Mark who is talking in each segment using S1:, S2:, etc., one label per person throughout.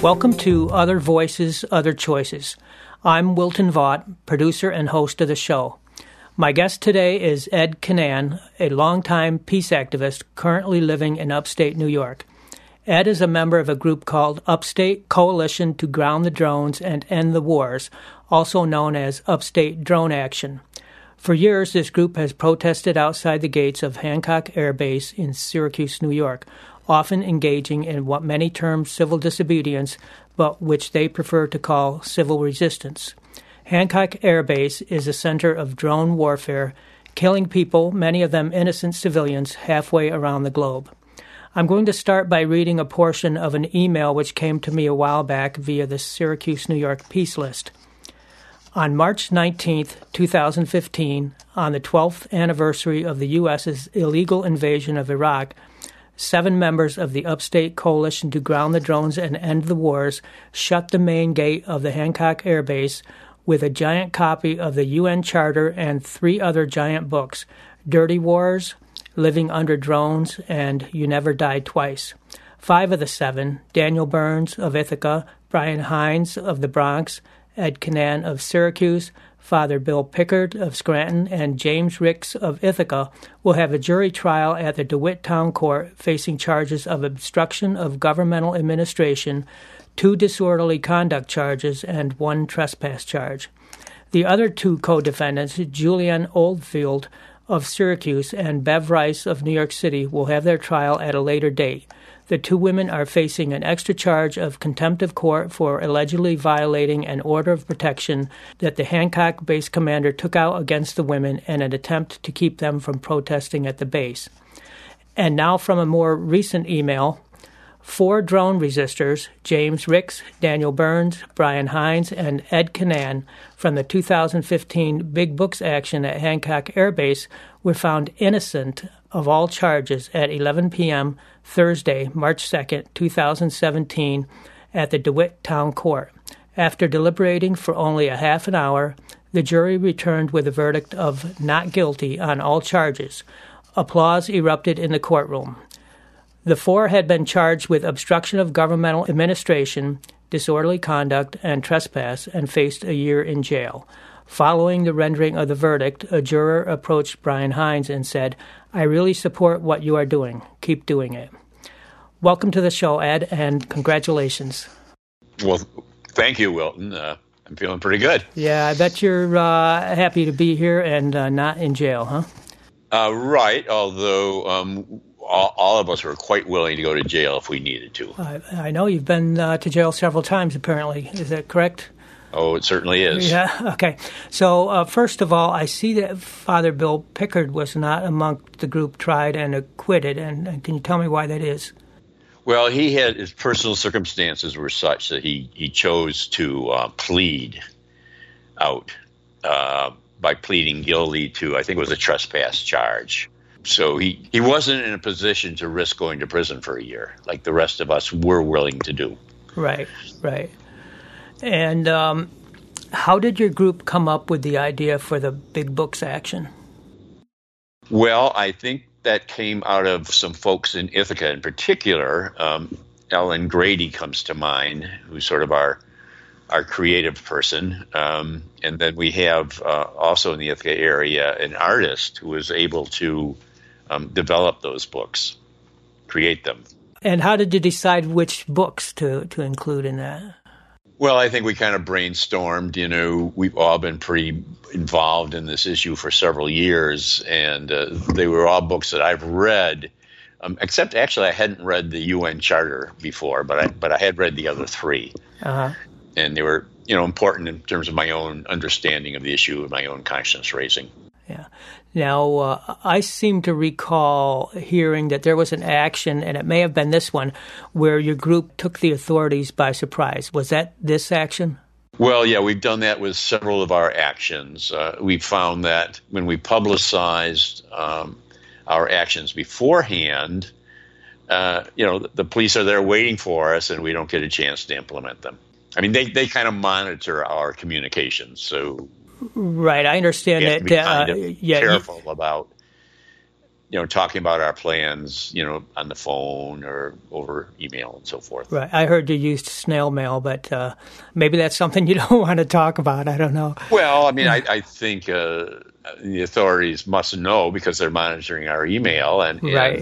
S1: Welcome to Other Voices, Other Choices. I'm Wilton Vaught, producer and host of the show. My guest today is Ed Canan, a longtime peace activist currently living in upstate New York. Ed is a member of a group called Upstate Coalition to Ground the Drones and End the Wars, also known as Upstate Drone Action. For years, this group has protested outside the gates of Hancock Air Base in Syracuse, New York, often engaging in what many term civil disobedience, but which they prefer to call civil resistance. Hancock Air Base is a center of drone warfare, killing people, many of them innocent civilians, halfway around the globe. I'm going to start by reading a portion of an email which came to me a while back via the Syracuse, New York Peace List. On March 19, 2015, on the 12th anniversary of the U.S.'s illegal invasion of Iraq, 7 members of the Upstate Coalition to Ground the Drones and End the Wars shut the main gate of the Hancock Air Base with a giant copy of the UN Charter and 3 other giant books, Dirty Wars, Living Under Drones, and You Never Die Twice. 5 of the 7, Daniel Burns of Ithaca, Brian Hines of the Bronx, Ed Canan of Syracuse, Father Bill Pickard of Scranton, and James Ricks of Ithaca will have a jury trial at the DeWitt Town Court facing charges of obstruction of governmental administration, 2 disorderly conduct charges, and 1 trespass charge. The other 2 co-defendants, Julianne Oldfield of Syracuse and Bev Rice of New York City, will have their trial at a later date. The 2 women are facing an extra charge of contempt of court for allegedly violating an order of protection that the Hancock base commander took out against the women in an attempt to keep them from protesting at the base. And now from a more recent email, 4 drone resistors, James Ricks, Daniel Burns, Brian Hines, and Ed Canan, from the 2015 Big Books action at Hancock Air Base were found innocent of all charges at 11 p.m. Thursday, March 2, 2017, at the DeWitt Town Court. After deliberating for only a half an hour, the jury returned with a verdict of not guilty on all charges. Applause erupted in the courtroom. The 4 had been charged with obstruction of governmental administration, disorderly conduct, and trespass, and faced a year in jail. Following the rendering of the verdict, a juror approached Brian Hines and said, "I really support what you are doing. Keep doing it." Welcome to the show, Ed, and congratulations.
S2: Well, thank you, Wilton. I'm feeling pretty good.
S1: Yeah, I bet you're happy to be here and not in jail, huh?
S2: Right, although all of us were quite willing to go to jail if we needed to.
S1: I know you've been to jail several times, apparently. Is that correct?
S2: Oh, it certainly is.
S1: Yeah, okay. So, first of all, I see that Father Bill Pickard was not among the group tried and acquitted, and can you tell me why that is?
S2: Well, his personal circumstances were such that he chose to plead out by pleading guilty to, I think it was a trespass charge. So he wasn't in a position to risk going to prison for a year, like the rest of us were willing to do.
S1: Right. And how did your group come up with the idea for the Big Books action?
S2: Well, I think that came out of some folks in Ithaca in particular. Ellen Grady comes to mind, who's sort of our creative person. And then we have also in the Ithaca area an artist who was able to develop those books, create them. And
S1: how did you decide which books to include in that?
S2: Well, I think we kind of brainstormed. We've all been pretty involved in this issue for several years, and they were all books that I've read, except actually I hadn't read the UN Charter before, but I had read the other 3.
S1: Uh-huh.
S2: And they were, important in terms of my own understanding of the issue and my own conscience raising.
S1: Yeah. Now, I seem to recall hearing that there was an action, and it may have been this one, where your group took the authorities by surprise. Was that this action?
S2: Well, yeah, we've done that with several of our actions. We found that when we publicized our actions beforehand, the police are there waiting for us, and we don't get a chance to implement them. I mean, they kind of monitor our communications, so...
S1: Right, I understand
S2: that. Be kind of careful about talking about our plans, on the phone or over email and so forth.
S1: Right. I heard you used snail mail, but maybe that's something you don't want to talk about. I don't know.
S2: Well, I mean, I think the authorities must know because they're monitoring our email, and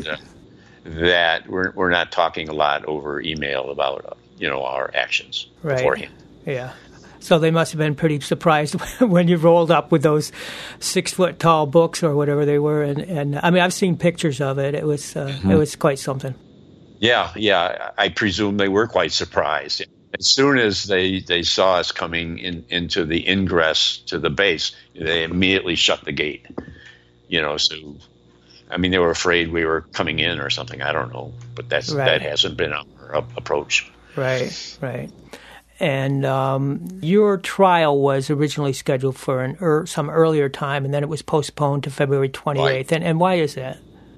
S2: that we're not talking a lot over email about our actions beforehand.
S1: Yeah. So they must have been pretty surprised when you rolled up with those 6-foot tall books or whatever they were. And I mean, I've seen pictures of it. It was it was quite something.
S2: Yeah. I presume they were quite surprised. As soon as they saw us coming into the ingress to the base, they immediately shut the gate. So I mean, they were afraid we were coming in or something. I don't know, but that hasn't been our approach.
S1: Right. And your trial was originally scheduled for some earlier time, and then it was postponed to February 28th. Right. And why is that?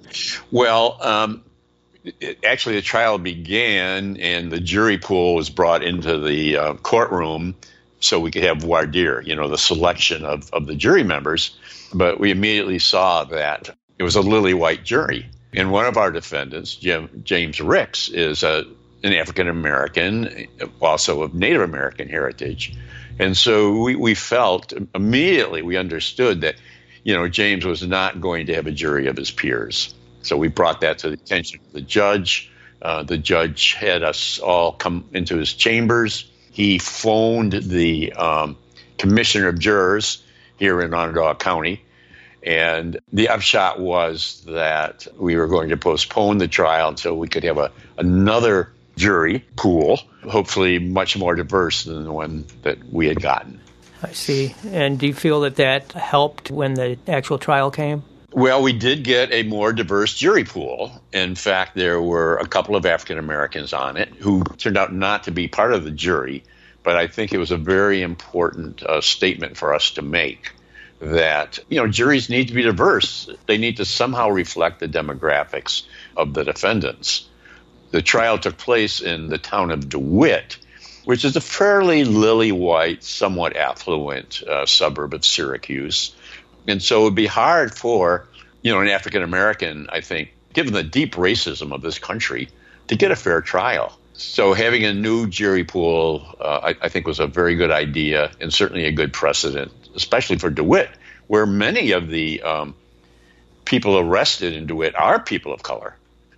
S2: Well, actually, the trial began, and the jury pool was brought into the courtroom so we could have voir dire, the selection of the jury members. But we immediately saw that it was a lily-white jury. And one of our defendants, James Ricks, is an African-American, also of Native American heritage. And so we felt immediately, we understood that, James was not going to have a jury of his peers. So we brought that to the attention of the judge. The judge had us all come into his chambers. He phoned the commissioner of jurors here in Onondaga County. And the upshot was that we were going to postpone the trial until we could have another jury pool, hopefully much more diverse than the one that we had gotten.
S1: I see. And do you feel that helped when the actual trial came?
S2: Well, we did get a more diverse jury pool. In fact, there were a couple of African Americans on it who turned out not to be part of the jury, but I think it was a very important statement for us to make that, juries need to be diverse. They need to somehow reflect the demographics of the defendants. The trial took place in the town of DeWitt, which is a fairly lily-white, somewhat affluent suburb of Syracuse. And so it would be hard for, an African-American, I think, given the deep racism of this country, to get a fair trial. So having a new jury pool, I think, was a very good idea and certainly a good precedent, especially for DeWitt, where many of the people arrested in DeWitt are people of color.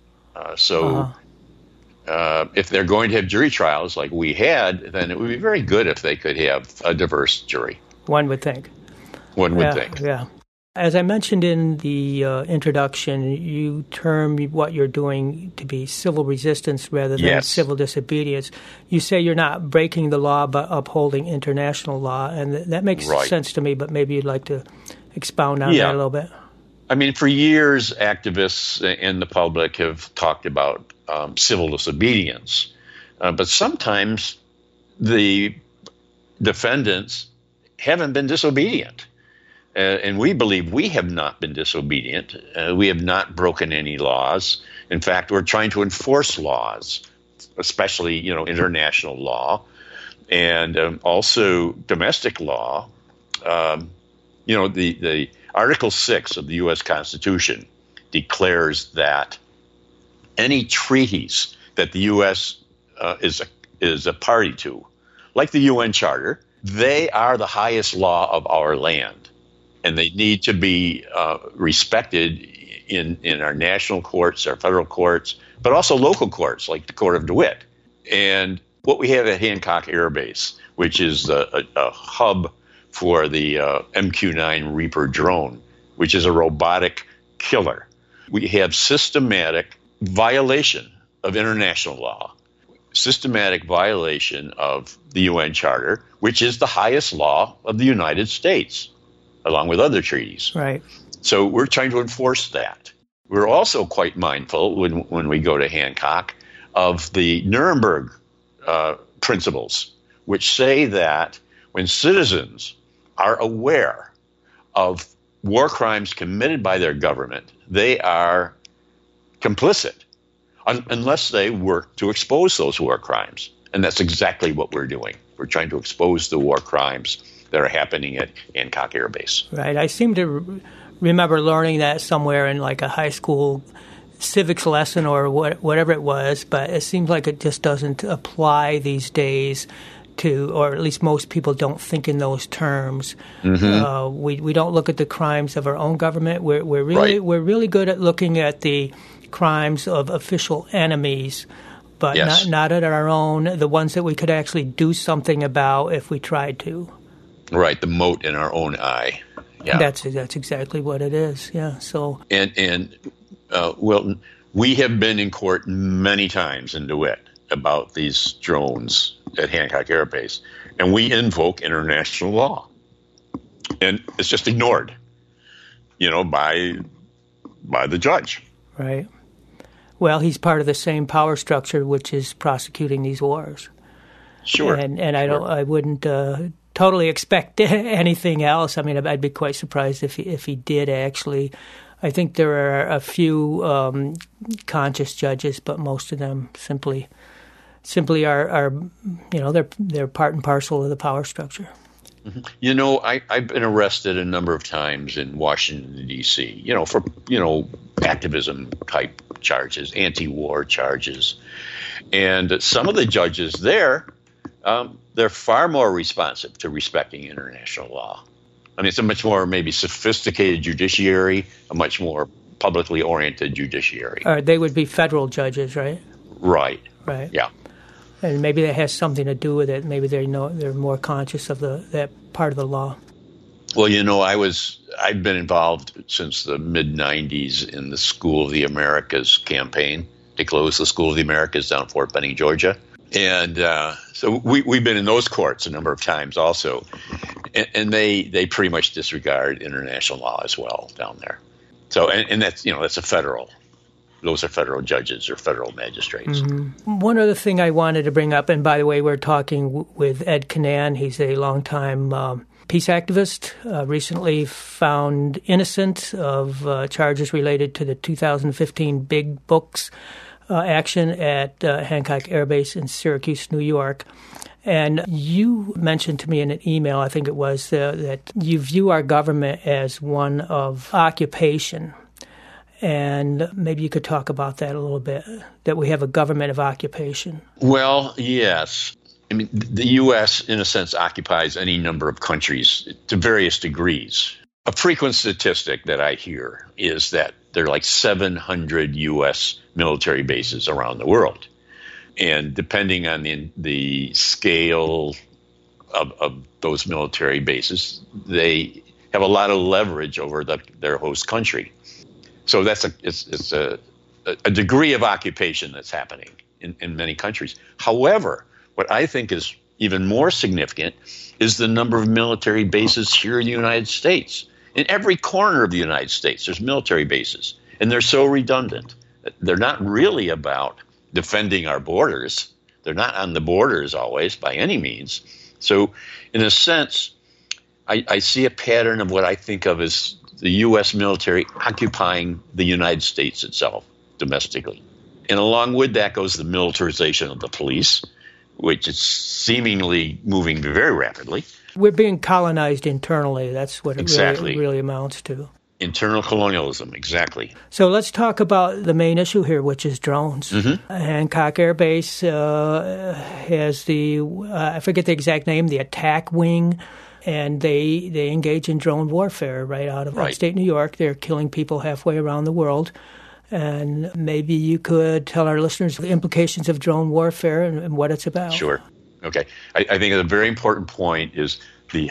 S2: If they're going to have jury trials like we had, then it would be very good if they could have a diverse jury.
S1: One would think.
S2: One would think.
S1: Yeah. As I mentioned in the introduction, you term what you're doing to be civil resistance rather than civil disobedience. You say you're not breaking the law but upholding international law, and that makes sense to me, but maybe you'd like to expound on that a little bit.
S2: I mean, for years, activists and the public have talked about civil disobedience, but sometimes the defendants haven't been disobedient. And we believe we have not been disobedient. We have not broken any laws. In fact, we're trying to enforce laws, especially, international law and also domestic law. The Article 6 of the U.S. Constitution declares that any treaties that the U.S. is a party to, like the UN Charter, they are the highest law of our land. And they need to be respected in our national courts, our federal courts, but also local courts like the Court of DeWitt. And what we have at Hancock Air Base, which is a hub for the MQ-9 Reaper drone, which is a robotic killer. We have systematic violation of international law, systematic violation of the UN Charter, which is the highest law of the United States, along with other treaties.
S1: Right.
S2: So we're trying to enforce that. We're also quite mindful when we go to Hancock of the Nuremberg principles, which say that when citizens are aware of war crimes committed by their government, they are complicit unless they work to expose those war crimes. And that's exactly what we're doing. We're trying to expose the war crimes that are happening at Hancock Air Base.
S1: Right. I seem to remember learning that somewhere in like a high school civics lesson or whatever it was, but it seems like it just doesn't apply these days to, or at least most people don't think in those terms.
S2: Mm-hmm.
S1: We don't look at the crimes of our own government. We're
S2: Right.
S1: really good at looking at the crimes of official enemies, but
S2: Yes.
S1: not at our own, the ones that we could actually do something about if we tried to.
S2: Right, the mote in our own eye. Yeah.
S1: That's exactly what it is. Yeah. So
S2: And Wilton, we have been in court many times in DeWitt about these drones at Hancock Air Base, and we invoke international law, and it's just ignored, by the judge.
S1: right. Well, he's part of the same power structure which is prosecuting these wars.
S2: Sure.
S1: And I wouldn't totally expect anything else. I mean, I'd be quite surprised if he did actually. I think there are a few conscious judges, but most of them simply are they're part and parcel of the power structure.
S2: Mm-hmm. I've been arrested a number of times in Washington, D.C., for, activism type charges, anti-war charges. And some of the judges there, they're far more responsive to respecting international law. I mean, it's a much more maybe sophisticated judiciary, a much more publicly oriented judiciary.
S1: They would be federal judges, right?
S2: Right.
S1: Right.
S2: Yeah.
S1: And maybe that has something to do with it. Maybe they're more conscious of that part of the law.
S2: Well, I've been involved since the mid-'90s in the School of the Americas campaign to close the School of the Americas down in Fort Benning, Georgia. And so we've been in those courts a number of times also. And they pretty much disregard international law as well down there. So, and that's, that's those are federal judges or federal magistrates.
S1: Mm-hmm. One other thing I wanted to bring up, and by the way, we're talking with Ed Canan. He's a longtime peace activist, recently found innocent of charges related to the 2015 Big Books action at Hancock Air Base in Syracuse, New York. And you mentioned to me in an email, I think it was, that you view our government as one of occupation. And maybe you could talk about that a little bit, that we have a government of occupation.
S2: Well, yes. I mean, the U.S., in a sense, occupies any number of countries to various degrees. A frequent statistic that I hear is that there are like 700 U.S. military bases around the world. And depending on the scale of those military bases, they have a lot of leverage over their host country. So it's a degree of occupation that's happening in many countries. However, what I think is even more significant is the number of military bases here in the United States. In every corner of the United States, there's military bases, and they're so redundant. They're not really about defending our borders. They're not on the borders always by any means. So in a sense, I see a pattern of what I think of as the U.S. military occupying the United States itself domestically. And along with that goes the militarization of the police, which is seemingly moving very rapidly.
S1: We're being colonized internally. That's what it
S2: Exactly.
S1: really amounts to.
S2: Internal colonialism, exactly.
S1: So let's talk about the main issue here, which is drones.
S2: Mm-hmm.
S1: Hancock Air Base has I forget the exact name, the attack wing, and they engage in drone warfare right out of upstate New York. They're killing people halfway around the world. And maybe you could tell our listeners the implications of drone warfare and what it's about.
S2: Sure. Okay. I think a very important point is the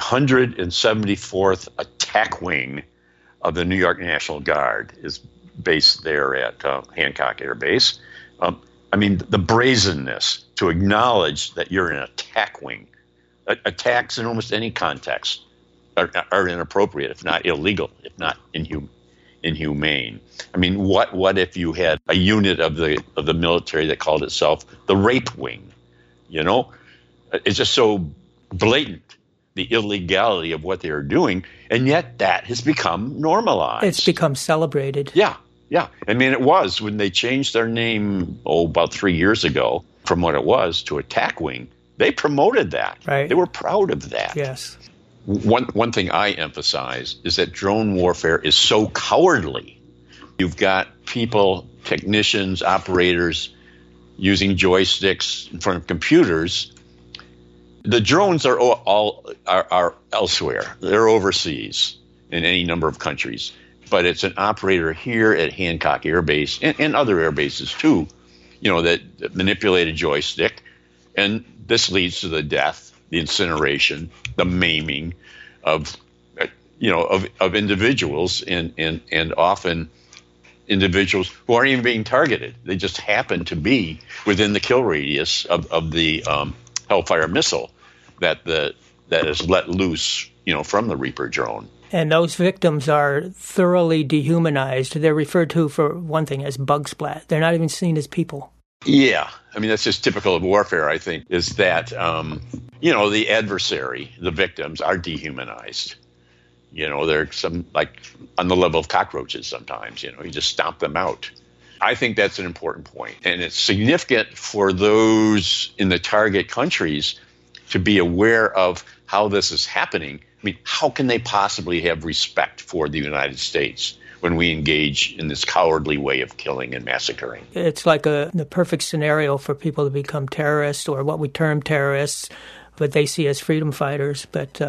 S2: 174th Attack Wing of the New York National Guard is based there at Hancock Air Base. I mean, the brazenness to acknowledge that you're an attack wing. Attacks in almost any context are inappropriate, if not illegal, if not inhumane. I mean, what if you had a unit of the military that called itself the rape wing? You know, it's just so blatant, the illegality of what they are doing, and yet that has become normalized.
S1: It's become celebrated.
S2: Yeah. I mean, it was when they changed their name, about 3 years ago, from what it was to Attack Wing. They promoted that.
S1: Right.
S2: They were proud of that.
S1: Yes.
S2: one thing I emphasize is that drone warfare is so cowardly. You've got people, technicians, operators using joysticks in front of computers. The drones are all elsewhere. They're overseas in any number of countries. But it's an operator here at Hancock Air Base and other air bases too, that manipulate a joystick. And this leads to the death, the incineration, the maiming of individuals and often individuals who aren't even being targeted. They just happen to be within the kill radius of the Hellfire missile that is let loose, from the Reaper drone.
S1: And those victims are thoroughly dehumanized. They're referred to, for one thing, as bug splat. They're not even seen as people.
S2: Yeah. I mean, that's just typical of warfare, I think, is that, the adversary, the victims, are dehumanized. They're on the level of cockroaches sometimes, you just stomp them out. I think that's an important point. And it's significant for those in the target countries to be aware of how this is happening. I mean, how can they possibly have respect for the United States when we engage in this cowardly way of killing and massacring?
S1: It's like the perfect scenario for people to become terrorists, or what we term terrorists, but they see as freedom fighters. But,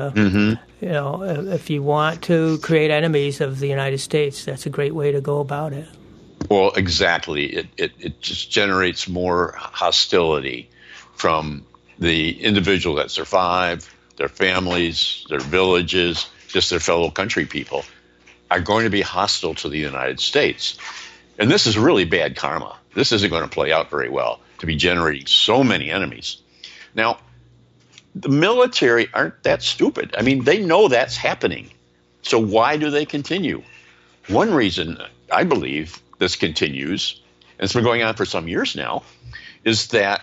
S1: if you want to create enemies of the United States, that's a great way to go about it.
S2: Well, exactly. It just generates more hostility from the individuals that survive, their families, their villages, just their fellow country people are going to be hostile to the United States. And this is really bad karma. This isn't going to play out very well, to be generating so many enemies. Now, the military aren't that stupid. I mean, they know that's happening. So why do they continue? One reason I believe this continues, and it's been going on for some years now, is that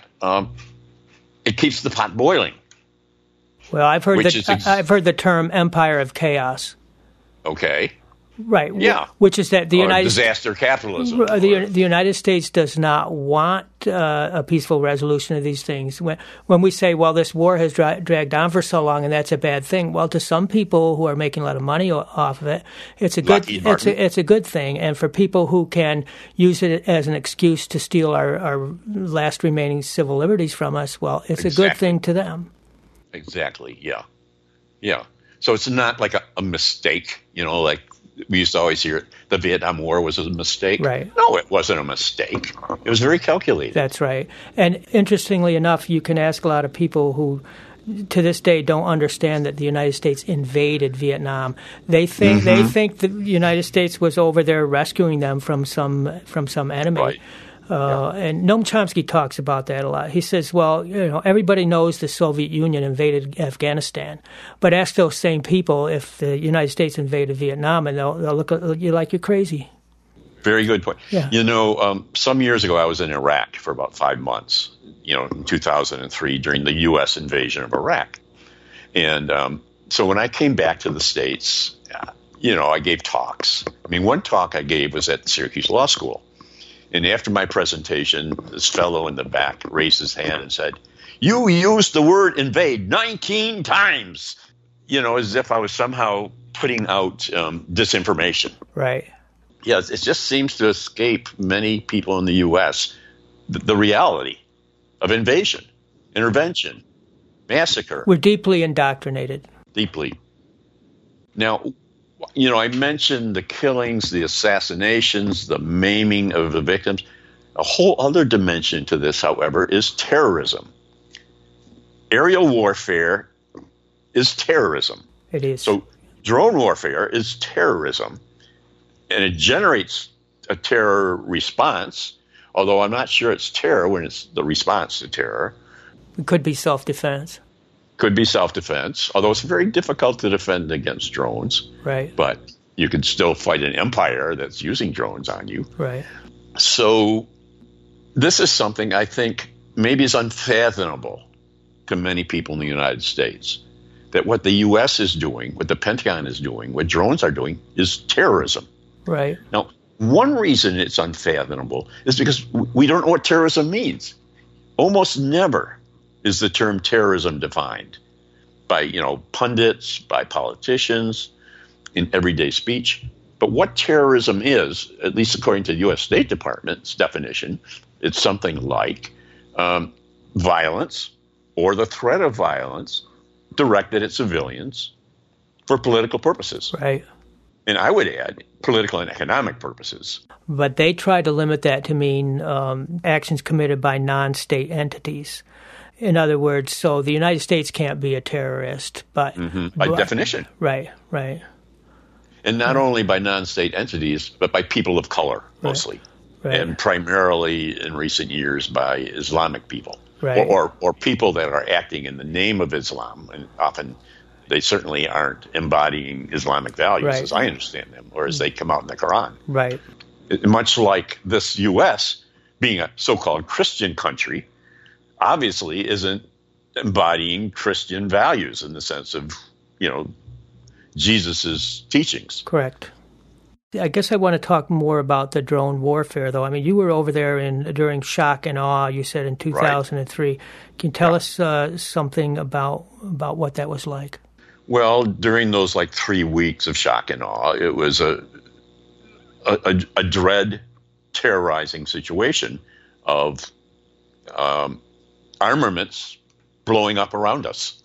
S2: it keeps the pot boiling.
S1: Well, I've heard the term empire of chaos.
S2: Okay.
S1: Right.
S2: Yeah.
S1: Which is that the
S2: disaster capitalism.
S1: The United States does not want a peaceful resolution of these things. When we say, well, this war has dragged on for so long and that's a bad thing, well, to some people who are making a lot of money off of it, it's a good thing. And for people who can use it as an excuse to steal our last remaining civil liberties from us, well, it's a good thing to them.
S2: Exactly. Yeah. Yeah. So it's not like a mistake, like we used to always hear the Vietnam War was a mistake.
S1: Right.
S2: No, it wasn't a mistake. It was very calculated.
S1: That's right. And interestingly enough, you can ask a lot of people who to this day don't understand that the United States invaded Vietnam. They think the United States was over there rescuing them from some enemy.
S2: Right.
S1: And Noam Chomsky talks about that a lot. He says, well, everybody knows the Soviet Union invaded Afghanistan, but ask those same people if the United States invaded Vietnam, and they'll look at you like you're crazy.
S2: Very good point.
S1: Yeah.
S2: Some years ago I was in Iraq for about 5 months, in 2003 during the U.S. invasion of Iraq. And so when I came back to the States, I gave talks. I mean, one talk I gave was at the Syracuse Law School. And after my presentation, this fellow in the back raised his hand and said, "You used the word invade 19 times," as if I was somehow putting out disinformation.
S1: Right.
S2: Yes, it just seems to escape many people in the U.S. the reality of invasion, intervention, massacre.
S1: We're deeply indoctrinated.
S2: Deeply. Now, I mentioned the killings, the assassinations, the maiming of the victims. A whole other dimension to this, however, is terrorism. Aerial warfare is terrorism.
S1: It is.
S2: So drone warfare is terrorism, and it generates a terror response, although I'm not sure it's terror when it's the response to terror.
S1: It could be self-defense.
S2: Could be self-defense, although it's very difficult to defend against drones.
S1: Right.
S2: But you can still fight an empire that's using drones on you.
S1: Right.
S2: So this is something I think maybe is unfathomable to many people in the United States, that what the U.S. is doing, what the Pentagon is doing, what drones are doing is terrorism.
S1: Right.
S2: Now, one reason it's unfathomable is because we don't know what terrorism means. Almost never is the term terrorism defined. by, pundits, by politicians, in everyday speech. But what terrorism is, at least according to the U.S. State Department's definition, it's something like violence or the threat of violence directed at civilians for political purposes.
S1: Right.
S2: And I would add political and economic purposes.
S1: But they try to limit that to mean actions committed by non-state entities. In other words, so the United States can't be a terrorist, but
S2: by definition.
S1: Right.
S2: And not only by non-state entities, but by people of color, mostly. Right. And primarily in recent years by Islamic people.
S1: Right.
S2: Or people that are acting in the name of Islam. And often they certainly aren't embodying Islamic values as I understand them, or as they come out in the Quran.
S1: Right.
S2: Much like this U.S. being a so-called Christian country, obviously isn't embodying Christian values in the sense of, Jesus's teachings.
S1: Correct. I guess I want to talk more about the drone warfare, though. I mean, you were over there during shock and awe, you said, in 2003. Right. Can you tell us something about what that was like?
S2: Well, during those 3 weeks of shock and awe, it was a dread, terrorizing situation of armaments blowing up around us.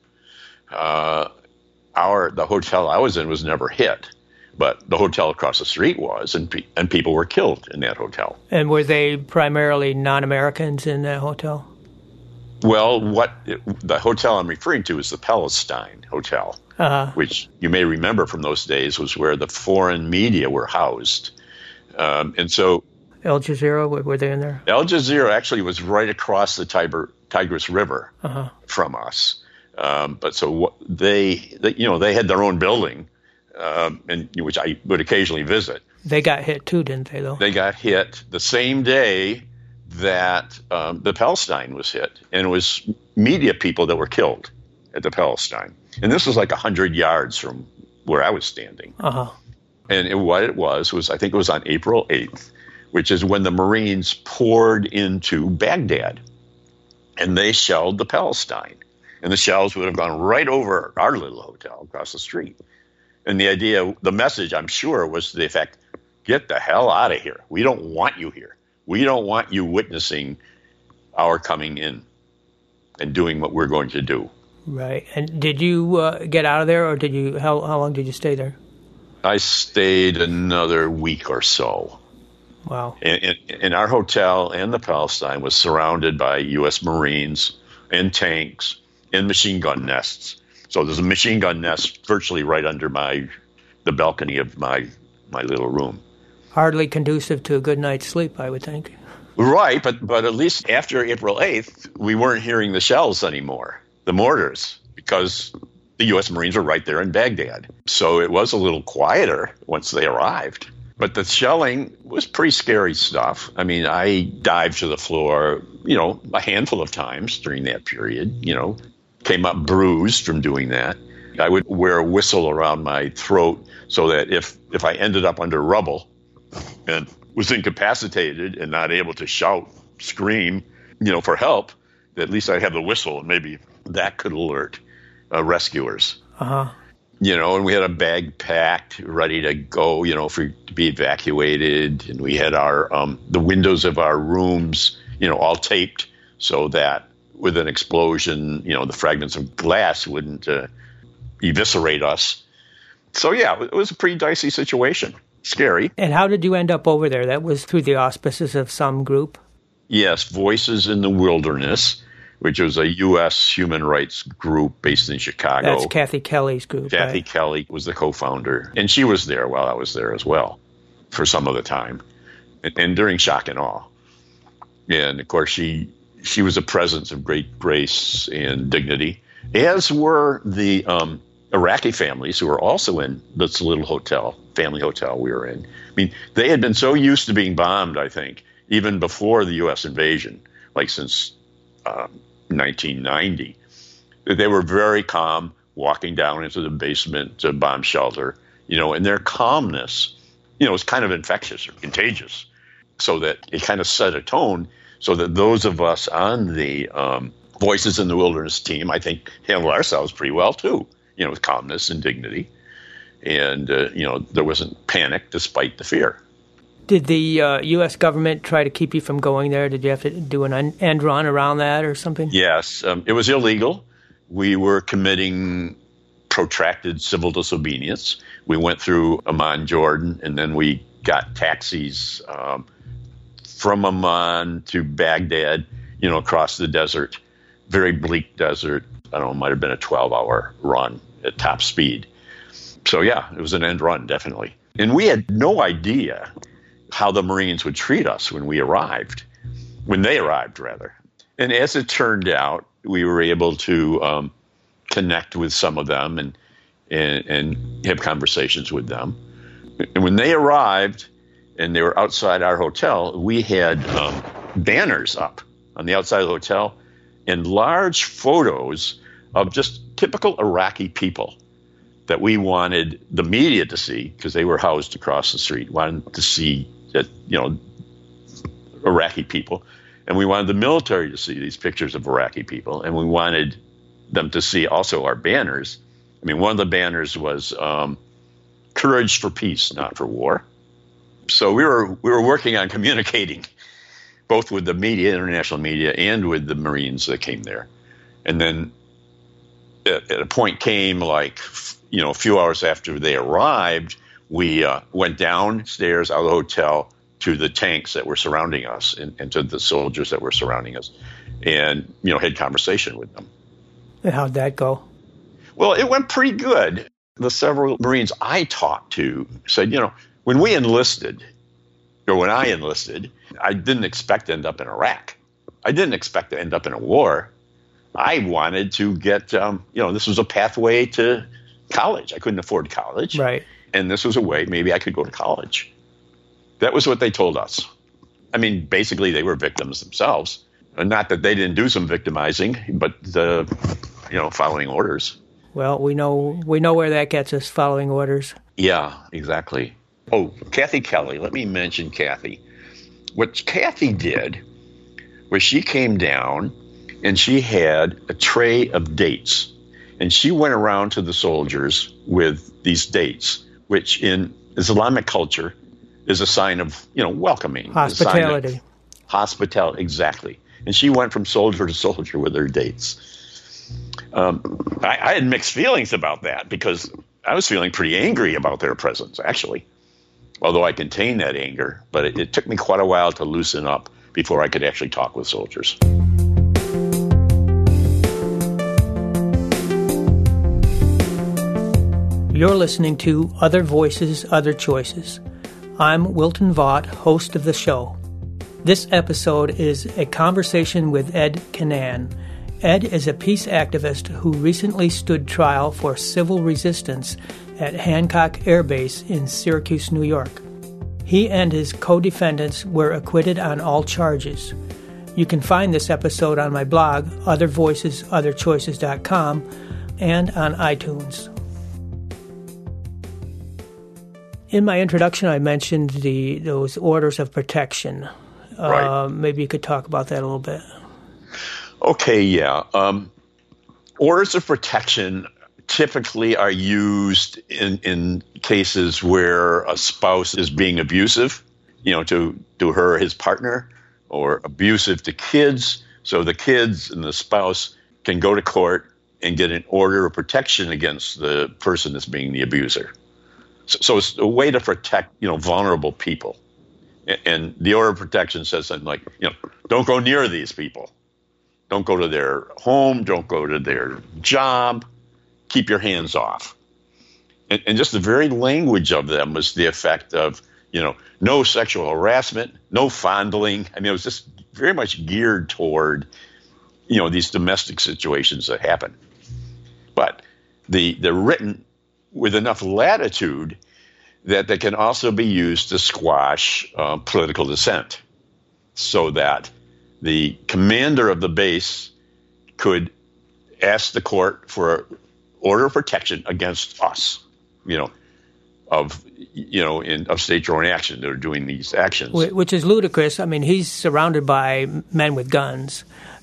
S2: The hotel I was in was never hit, but the hotel across the street was, and people were killed in that hotel. And
S1: were they primarily non-Americans in that hotel?
S2: Well, the hotel I'm referring to is the Palestine Hotel, which you may remember from those days was where the foreign media were housed. And so
S1: Al Jazeera, were they in there?
S2: Al Jazeera actually was right across the Tigris River from us. But so they had their own building, and which I would occasionally visit.
S1: They got hit too, didn't they, though?
S2: They got hit the same day that the Palestine was hit, and it was media people that were killed at the Palestine. And this was 100 yards from where I was standing. And what it was I think it was on April 8th, which is when the Marines poured into Baghdad, and they shelled the Palestine. And the shells would have gone right over our little hotel across the street. And the message, I'm sure, was to the effect, get the hell out of here. We don't want you here. We don't want you witnessing our coming in and doing what we're going to do.
S1: Right. And did you get out of there, or how long did you stay there?
S2: I stayed another week or so.
S1: Wow.
S2: And our hotel and the Palestine was surrounded by U.S. Marines and tanks and machine gun nests. So there's a machine gun nest virtually right under the balcony of my little room.
S1: Hardly conducive to a good night's sleep, I would think.
S2: Right, but at least after April 8th, we weren't hearing the shells anymore, the mortars, because the U.S. Marines were right there in Baghdad. So it was a little quieter once they arrived. But the shelling was pretty scary stuff. I mean, I dived to the floor, a handful of times during that period, came up bruised from doing that. I would wear a whistle around my throat so that if I ended up under rubble and was incapacitated and not able to shout, scream, for help, at least I'd have the whistle, and maybe that could alert rescuers. And we had a bag packed, ready to go, to be evacuated. And we had the windows of our rooms, all taped so that with an explosion, the fragments of glass wouldn't eviscerate us. So, yeah, it was a pretty dicey situation. Scary.
S1: And how did you end up over there? That was through the auspices of some group?
S2: Yes, Voices in the Wilderness, which was a U.S. human rights group based in Chicago.
S1: That's Kathy Kelly's group.
S2: Kathy Kelly was the co-founder, and she was there while I was there as well for some of the time, and during shock and awe. And, of course, she was a presence of great grace and dignity, as were the Iraqi families who were also in this little family hotel we were in. I mean, they had been so used to being bombed, I think, even before the U.S. invasion, since 1990, that they were very calm walking down into the basement bomb shelter, and their calmness, was kind of infectious or contagious, so that it kind of set a tone so that those of us on the Voices in the Wilderness team, I think, handled ourselves pretty well, too, with calmness and dignity. And, there wasn't panic despite the fear.
S1: Did the U.S. government try to keep you from going there? Did you have to do an end run around that or something?
S2: Yes. It was illegal. We were committing protracted civil disobedience. We went through Amman, Jordan, and then we got taxis from Amman to Baghdad, across the desert, very bleak desert. I don't know, it might have been a 12-hour run at top speed. So, yeah, it was an end run, definitely. And we had no idea how the Marines would treat us when they arrived, rather. And as it turned out, we were able to connect with some of them and have conversations with them. And when they arrived and they were outside our hotel, we had banners up on the outside of the hotel and large photos of just typical Iraqi people that we wanted the media to see, because they were housed across the street, wanted to see that, Iraqi people. And we wanted the military to see these pictures of Iraqi people. And we wanted them to see also our banners. I mean, one of the banners was courage for peace, not for war. So we were working on communicating both with the media, international media, and with the Marines that came there. And then at a point came a few hours after they arrived, we went downstairs out of the hotel to the tanks that were surrounding us and to the soldiers that were surrounding us and, had conversation with them.
S1: And how'd that go?
S2: Well, it went pretty good. The several Marines I talked to said, when I enlisted, I didn't expect to end up in Iraq. I didn't expect to end up in a war. I wanted to get, this was a pathway to college. I couldn't afford college.
S1: Right.
S2: And this was a way maybe I could go to college. That was what they told us. I mean, basically, they were victims themselves. Not that they didn't do some victimizing, but following orders.
S1: Well, we know where that gets us, following orders.
S2: Yeah, exactly. Oh, Kathy Kelly. Let me mention Kathy. What Kathy did was she came down and she had a tray of dates. And she went around to the soldiers with these dates, which in Islamic culture is a sign of, welcoming.
S1: Hospitality.
S2: Hospitality, exactly. And she went from soldier to soldier with her dates. I had mixed feelings about that because I was feeling pretty angry about their presence, actually. Although I contained that anger, but it took me quite a while to loosen up before I could actually talk with soldiers.
S1: You're listening to Other Voices, Other Choices. I'm Wilton Vaught, host of the show. This episode is a conversation with Ed Canan. Ed is a peace activist who recently stood trial for civil resistance at Hancock Air Base in Syracuse, New York. He and his co-defendants were acquitted on all charges. You can find this episode on my blog, othervoicesotherchoices.com, and on iTunes. In my introduction, I mentioned those orders of protection.
S2: Right.
S1: Maybe you could talk about that a little bit.
S2: Okay, yeah. Orders of protection typically are used in cases where a spouse is being abusive, to her or his partner, or abusive to kids. So the kids and the spouse can go to court and get an order of protection against the person that's being the abuser. So it's a way to protect, vulnerable people. And the order of protection says something like, don't go near these people. Don't go to their home. Don't go to their job. Keep your hands off. And just the very language of them was the effect of, no sexual harassment, no fondling. I mean, it was just very much geared toward, these domestic situations that happen. But they're written with enough latitude that they can also be used to squash political dissent, so that the commander of the base could ask the court for an order of protection against us, of state-drone action that are doing these actions.
S1: Which is ludicrous. I mean, he's surrounded by men with guns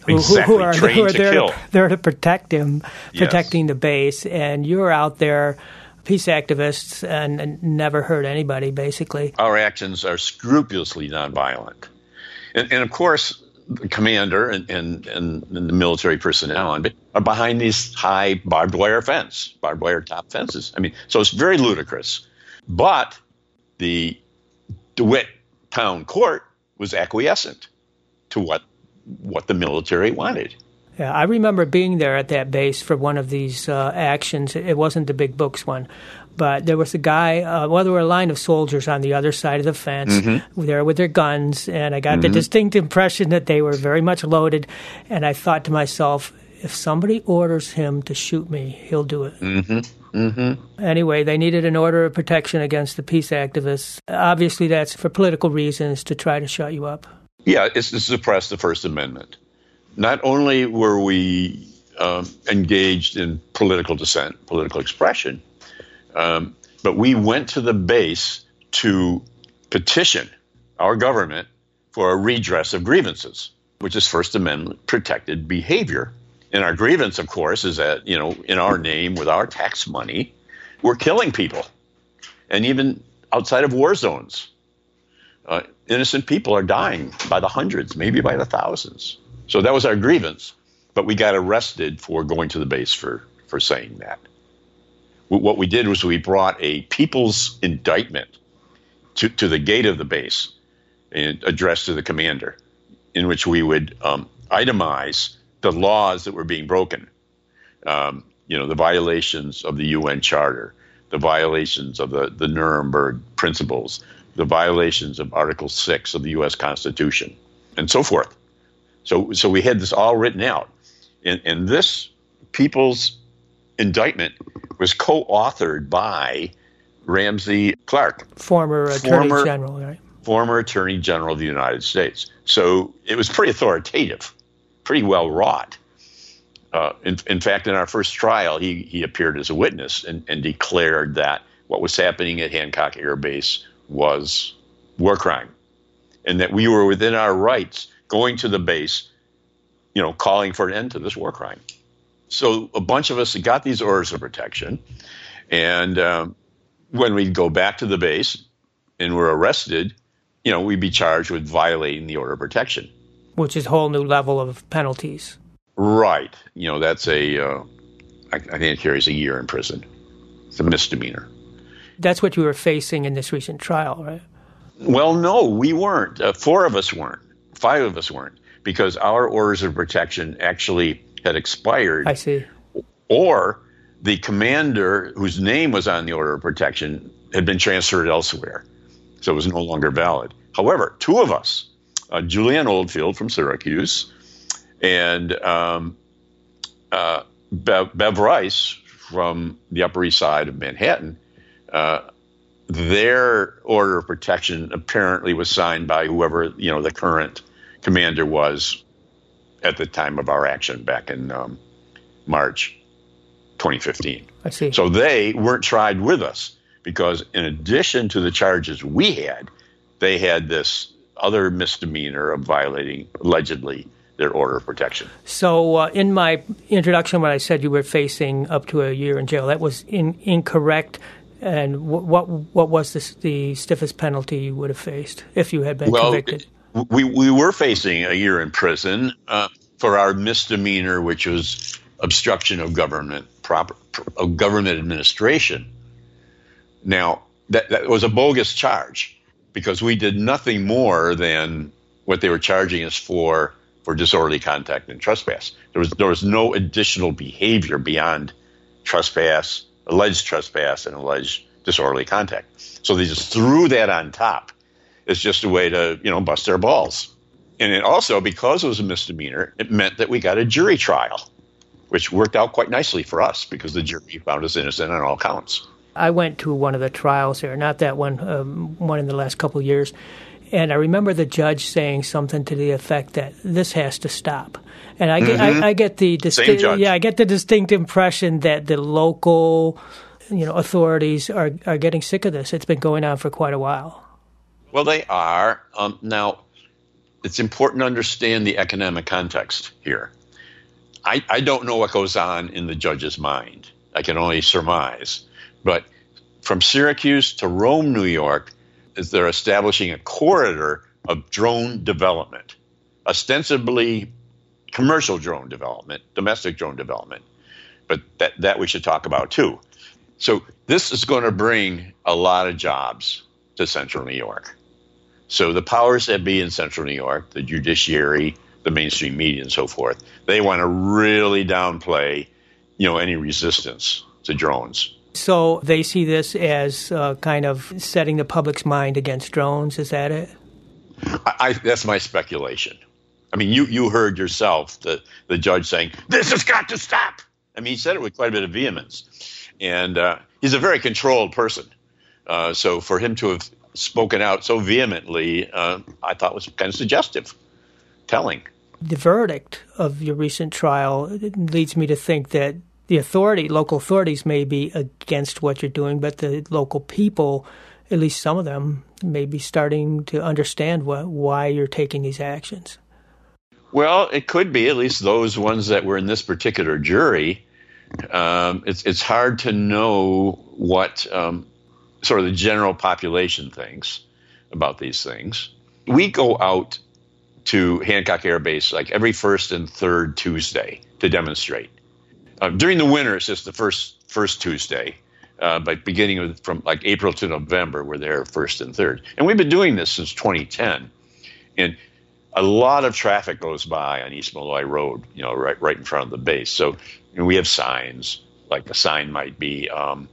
S2: Exactly, trained to kill.
S1: There to protect him,
S2: Yes.
S1: protecting the base, and you're out there, peace activists, and never hurt anybody, basically.
S2: Our actions are scrupulously nonviolent. And of course, the commander and the military personnel are behind these high barbed wire top fences. I mean, so it's very ludicrous. But the DeWitt town court was acquiescent to what the military wanted.
S1: Yeah, I remember being there at that base for one of these actions. It wasn't the Big Books one, but there was a guy, there were a line of soldiers on the other side of the fence there with their guns, and I got the distinct impression that they were very much loaded, and I thought to myself, if somebody orders him to shoot me, he'll do it. Anyway, they needed an order of protection against the peace activists. Obviously, that's for political reasons, to try to shut you up.
S2: Yeah, it's to suppress the First Amendment. Not only were we engaged in political dissent, political expression, but we went to the base to petition our government for a redress of grievances, which is First Amendment protected behavior. And our grievance, of course, is that, in our name, with our tax money, we're killing people. And even outside of war zones, innocent people are dying by the hundreds, maybe by the thousands. So that was our grievance, but we got arrested for going to the base for saying that. What we did was we brought a people's indictment to the gate of the base and addressed to the commander, in which we would itemize the laws that were being broken. The violations of the UN Charter, the violations of the Nuremberg Principles, the violations of Article 6 of the U.S. Constitution, and so forth. So we had this all written out. And this people's indictment was co-authored by Ramsey Clark.
S1: Former Attorney General, right?
S2: Former Attorney General of the United States. So it was pretty authoritative, pretty well wrought. In fact, in our first trial, he appeared as a witness and declared that what was happening at Hancock Air Base was war crime, and that we were within our rights going to the base, calling for an end to this war crime. So a bunch of us got these orders of protection, and when we go back to the base and we're arrested, we'd be charged with violating the order of protection.
S1: Which is a whole new level of penalties.
S2: Right. That's I think it carries a year in prison. It's a misdemeanor.
S1: That's what you were facing in this recent trial, right?
S2: Well, no, we weren't. 4 of us weren't. 5 of us weren't, because our orders of protection actually had expired.
S1: I see.
S2: Or the commander whose name was on the order of protection had been transferred elsewhere, so it was no longer valid. However, 2 of us, Julianne Oldfield from Syracuse and Bev Rice from the Upper East Side of Manhattan, their order of protection apparently was signed by whoever the current commander was at the time of our action back in March 2015.
S1: I see.
S2: So they weren't tried with us because, in addition to the charges we had, they had this other misdemeanor of violating allegedly their order of protection.
S1: So in my introduction, when I said you were facing up to a year in jail, that was incorrect. And what was the stiffest penalty you would have faced if you had been convicted?
S2: We were facing a year in prison for our misdemeanor, which was obstruction of government administration. Now, that was a bogus charge because we did nothing more than what they were charging us for disorderly conduct and trespass. There was no additional behavior beyond trespass, alleged trespass, and alleged disorderly conduct. So they just threw that on top. It's just a way to, bust their balls. And it also, because it was a misdemeanor, it meant that we got a jury trial, which worked out quite nicely for us because the jury found us innocent on all counts.
S1: I went to one of the trials there, not that one, one in the last couple of years, and I remember the judge saying something to the effect that this has to stop. And I get the distinct impression that the local, authorities are getting sick of this. It's been going on for quite a while.
S2: Well, they are. Now, it's important to understand the economic context here. I don't know what goes on in the judge's mind. I can only surmise. But from Syracuse to Rome, New York, they're establishing a corridor of drone development, ostensibly commercial drone development, domestic drone development. But that we should talk about, too. So this is going to bring a lot of jobs to Central New York. So the powers that be in Central New York, the judiciary, the mainstream media, and so forth, they want to really downplay, any resistance to drones.
S1: So they see this as kind of setting the public's mind against drones. Is that it?
S2: That's my speculation. I mean, you heard yourself the judge saying, "This has got to stop." I mean, he said it with quite a bit of vehemence. And he's a very controlled person. So for him to have spoken out so vehemently, I thought was kind of suggestive, telling.
S1: The verdict of your recent trial leads me to think that the local authorities may be against what you're doing, but the local people, at least some of them, may be starting to understand why you're taking these actions.
S2: Well, it could be, at least those ones that were in this particular jury. It's hard to know what sort of the general population thinks about these things. We go out to Hancock Air Base like every first and third Tuesday to demonstrate. During the winter, it's just the first Tuesday. But beginning from like April to November, we're there first and third. And we've been doing this since 2010. And a lot of traffic goes by on East Molloy Road, right in front of the base. So we have signs, like the sign might be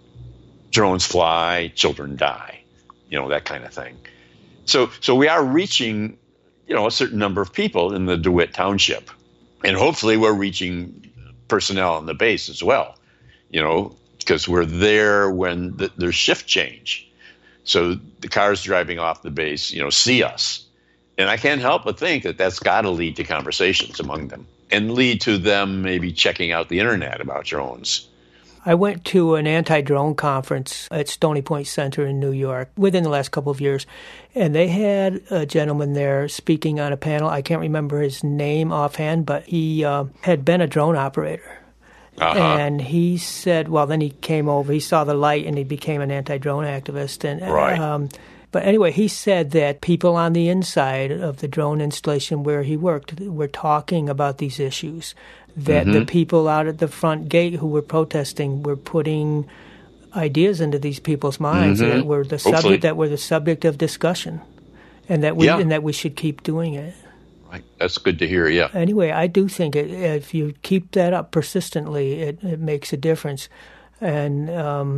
S2: drones fly, children die, that kind of thing. So we are reaching, a certain number of people in the DeWitt Township. And hopefully we're reaching personnel on the base as well, because we're there when there's shift change. So the cars driving off the base, see us. And I can't help but think that that's got to lead to conversations among them and lead to them maybe checking out the internet about drones.
S1: I went to an anti-drone conference at Stony Point Center in New York within the last couple of years, and they had a gentleman there speaking on a panel. I can't remember his name offhand, but he had been a drone operator. Uh-huh. And he said, then he came over, he saw the light, and he became an anti-drone activist. And
S2: right.
S1: But anyway, he said that people on the inside of the drone installation where he worked were talking about these issues, that the people out at the front gate who were protesting were putting ideas into these people's minds that were the subject of discussion, and that we should keep doing it.
S2: Right. That's good to hear, yeah.
S1: Anyway, I do think if you keep that up persistently, it makes a difference. And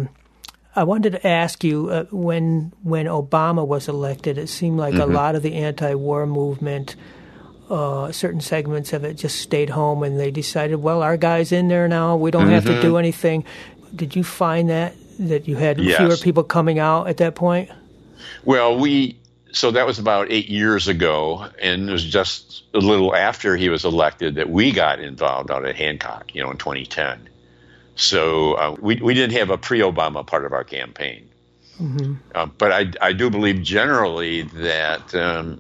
S1: I wanted to ask you, when Obama was elected, it seemed like a lot of the anti-war movement, certain segments of it just stayed home, and they decided, our guy's in there now, we don't have to do anything. Did you find that you had fewer people coming out at that point?
S2: Well, so that was about 8 years ago, and it was just a little after he was elected that we got involved out at Hancock, in 2010. So we didn't have a pre-Obama part of our campaign. But I do believe generally that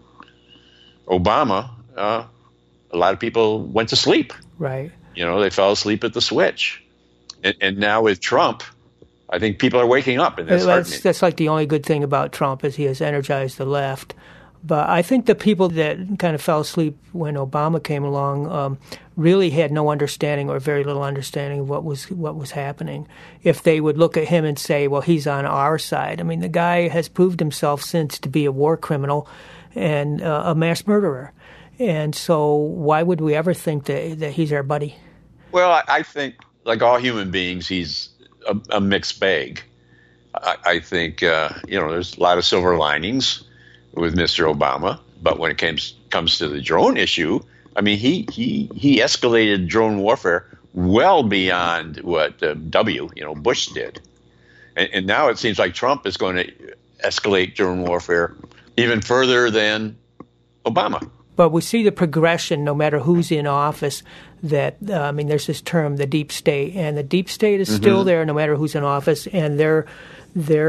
S2: Obama, a lot of people went to sleep.
S1: Right.
S2: They fell asleep at the switch. And now with Trump, I think people are waking up. And
S1: that's like the only good thing about Trump is he has energized the left. But I think the people that kind of fell asleep when Obama came along really had no understanding or very little understanding of what was happening. If they would look at him and say, he's on our side. I mean, the guy has proved himself since to be a war criminal and a mass murderer. And so why would we ever think that he's our buddy?
S2: Well, I think, like all human beings, he's a mixed bag. I think, there's a lot of silver linings with Mr. Obama, but when it comes to the drone issue, I mean, he escalated drone warfare well beyond what Bush did, and now it seems like Trump is going to escalate drone warfare even further than Obama.
S1: But we see the progression, no matter who's in office, that, there's this term, the deep state, and the deep state is still there no matter who's in office, and their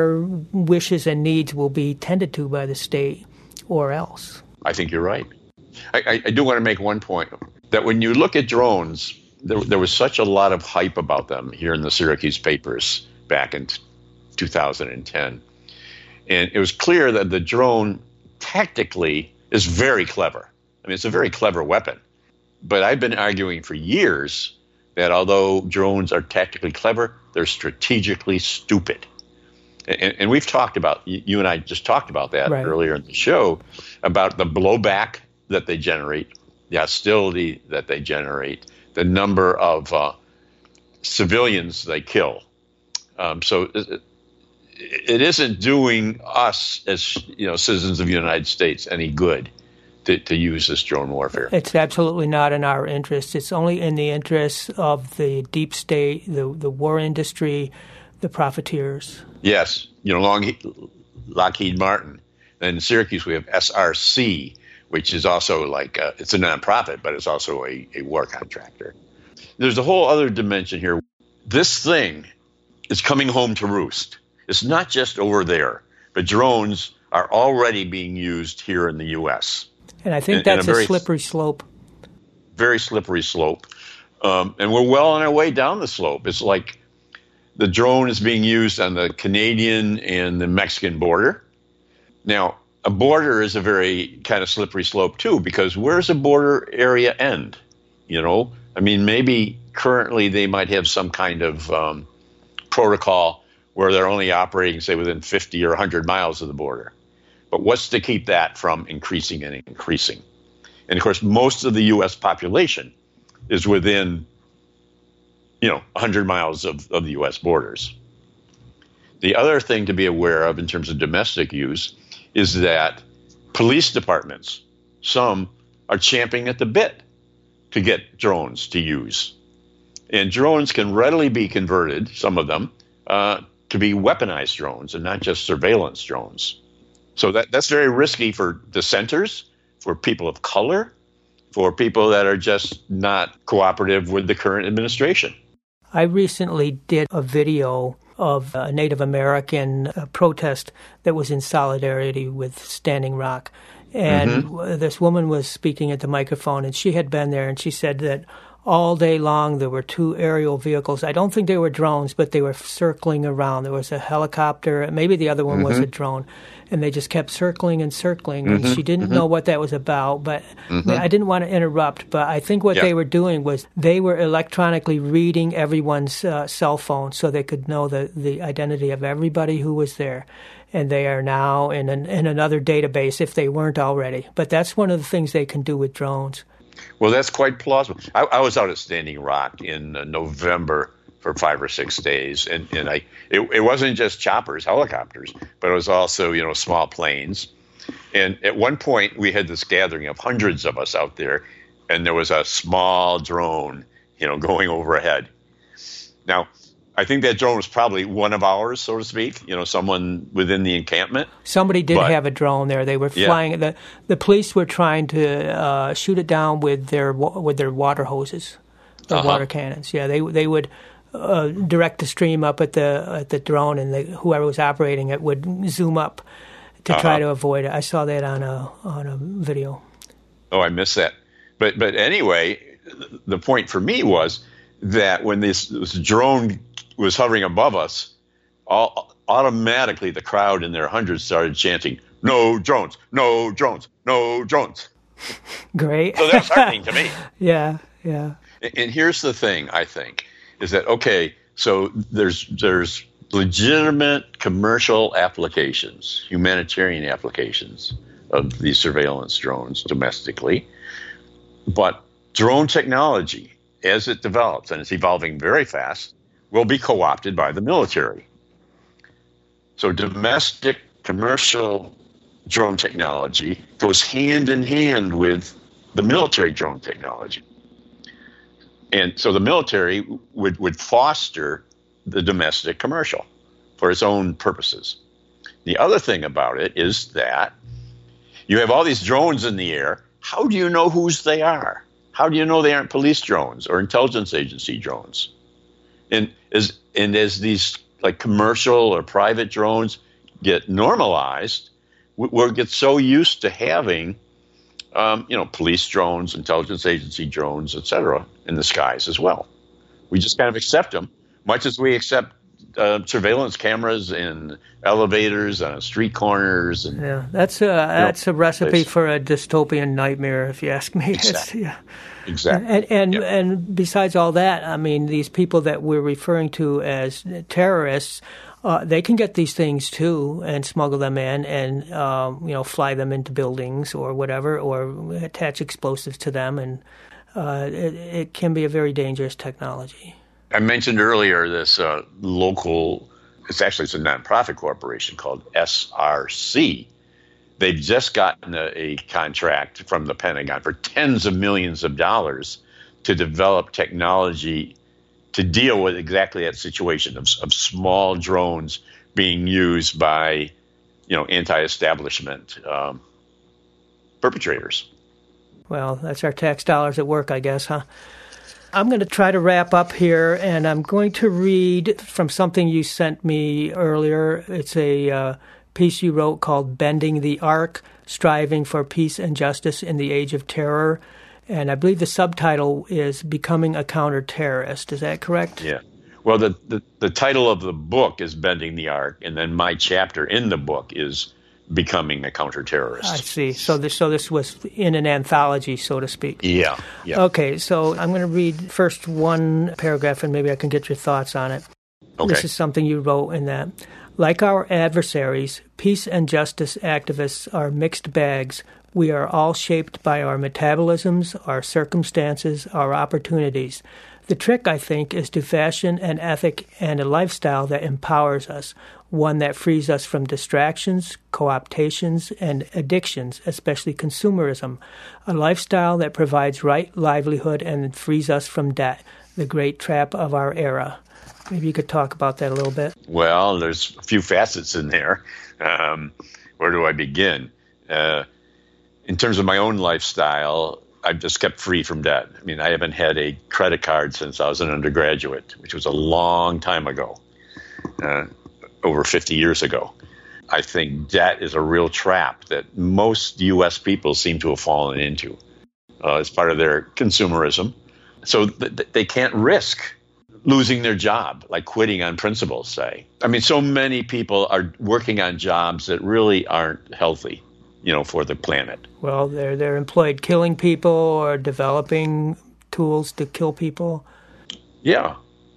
S1: wishes and needs will be tended to by the state or else.
S2: I think you're right. I do want to make one point, that when you look at drones, there was such a lot of hype about them here in the Syracuse papers back in 2010. And it was clear that the drone tactically is very clever. I mean, it's a very clever weapon. But I've been arguing for years that although drones are tactically clever, they're strategically stupid. And we've talked about, you and I just talked about that earlier in the show, about the blowback that they generate, the hostility that they generate, the number of civilians they kill. So it isn't doing us as citizens of the United States any good to use this drone warfare.
S1: It's absolutely not in our interest. It's only in the interests of the deep state, the war industry, the profiteers.
S2: Yes, Lockheed Martin. And in Syracuse, we have SRC, which is also it's a nonprofit, but it's also a war contractor. There's a whole other dimension here. This thing is coming home to roost. It's not just over there, but drones are already being used here in the U.S.
S1: And I think that's a slippery slope.
S2: Very slippery slope. And we're well on our way down the slope. It's like the drone is being used on the Canadian and the Mexican border. Now, a border is a very kind of slippery slope, too, because where's the border area end? I mean, maybe currently they might have some kind of protocol where they're only operating, say, within 50 or 100 miles of the border. But what's to keep that from increasing and increasing? And, of course, most of the U.S. population is within, 100 miles of the U.S. borders. The other thing to be aware of in terms of domestic use is that police departments, some are champing at the bit to get drones to use. And drones can readily be converted, some of them, to be weaponized drones and not just surveillance drones. So that's very risky for dissenters, for people of color, for people that are just not cooperative with the current administration.
S1: I recently did a video of a Native American protest that was in solidarity with Standing Rock. And this woman was speaking at the microphone, and she had been there, and she said that all day long there were 2 aerial vehicles. I don't think they were drones, but they were circling around. There was a helicopter, maybe the other one was a drone, and they just kept circling and circling. And she didn't know what that was about, but I didn't want to interrupt, but I think what they were doing was they were electronically reading everyone's cell phone so they could know the identity of everybody who was there. And they are now in another database if they weren't already. But that's one of the things they can do with drones.
S2: Well, that's quite plausible. I was out at Standing Rock in November for 5 or 6 days, and it wasn't just choppers, helicopters, but it was also small planes. And at one point, we had this gathering of hundreds of us out there, and there was a small drone, going overhead. Now, I think that drone was probably one of ours, so to speak, someone within the encampment.
S1: Somebody did have a drone there. They were flying. The police were trying to shoot it down with their water hoses, their water cannons. Yeah, they would direct the stream up at the drone, and whoever was operating it would zoom up to try to avoid it. I saw that on a video. Oh,
S2: I missed that. But anyway, the point for me was that when this drone was hovering above us, automatically the crowd in their hundreds started chanting, "No drones, no drones, no drones."
S1: Great.
S2: So that's heartening to me.
S1: Yeah.
S2: And here's the thing, I think, is that, okay, so there's legitimate commercial applications, humanitarian applications of these surveillance drones domestically, but drone technology, as it develops, and it's evolving very fast, will be co-opted by the military. So domestic commercial drone technology goes hand in hand with the military drone technology. And so the military would foster the domestic commercial for its own purposes. The other thing about it is that you have all these drones in the air. How do you know whose they are? How do you know they aren't police drones or intelligence agency drones? And as these commercial or private drones get normalized, we'll get so used to having police drones, intelligence agency drones, et cetera, in the skies as well. We just kind of accept them, much as we accept surveillance cameras in elevators, street corners. And,
S1: yeah, that's a recipe for a dystopian nightmare, if you ask me.
S2: Exactly. Exactly.
S1: And besides all that, I mean, these people that we're referring to as terrorists, they can get these things too and smuggle them in and fly them into buildings or whatever, or attach explosives to them, and it can be a very dangerous technology.
S2: I mentioned earlier this local, it's a nonprofit corporation called SRC. They've just gotten a contract from the Pentagon for tens of millions of dollars to develop technology to deal with exactly that situation of small drones being used by, anti-establishment perpetrators.
S1: Well, that's our tax dollars at work, I guess, huh? I'm going to try to wrap up here, and I'm going to read from something you sent me earlier. It's a piece you wrote called Bending the Arc, Striving for Peace and Justice in the Age of Terror. And I believe the subtitle is Becoming a Counter-Terrorist. Is that correct?
S2: Yeah. Well, the title of the book is Bending the Arc, and then my chapter in the book is Becoming a Counter-Terrorist.
S1: I see. So this was in an anthology, so to speak.
S2: Yeah.
S1: Okay, so I'm going to read first one paragraph, and maybe I can get your thoughts on it. Okay. This is something you wrote in that. Like our adversaries, peace and justice activists are mixed bags. We are all shaped by our metabolisms, our circumstances, our opportunities. The trick, I think, is to fashion an ethic and a lifestyle that empowers us, one that frees us from distractions, co-optations, and addictions, especially consumerism, a lifestyle that provides right livelihood and frees us from debt, the great trap of our era. Maybe you could talk about that a little bit.
S2: Well, there's a few facets in there. Where do I begin? In terms of my own lifestyle, I've just kept free from debt. I mean, I haven't had a credit card since I was an undergraduate, which was a long time ago, over 50 years ago. I think debt is a real trap that most U.S. people seem to have fallen into as part of their consumerism. So they can't risk losing their job, like quitting on principle, say. I mean, so many people are working on jobs that really aren't healthy, for the planet.
S1: Well, they're employed killing people or developing tools to kill people.
S2: Yeah.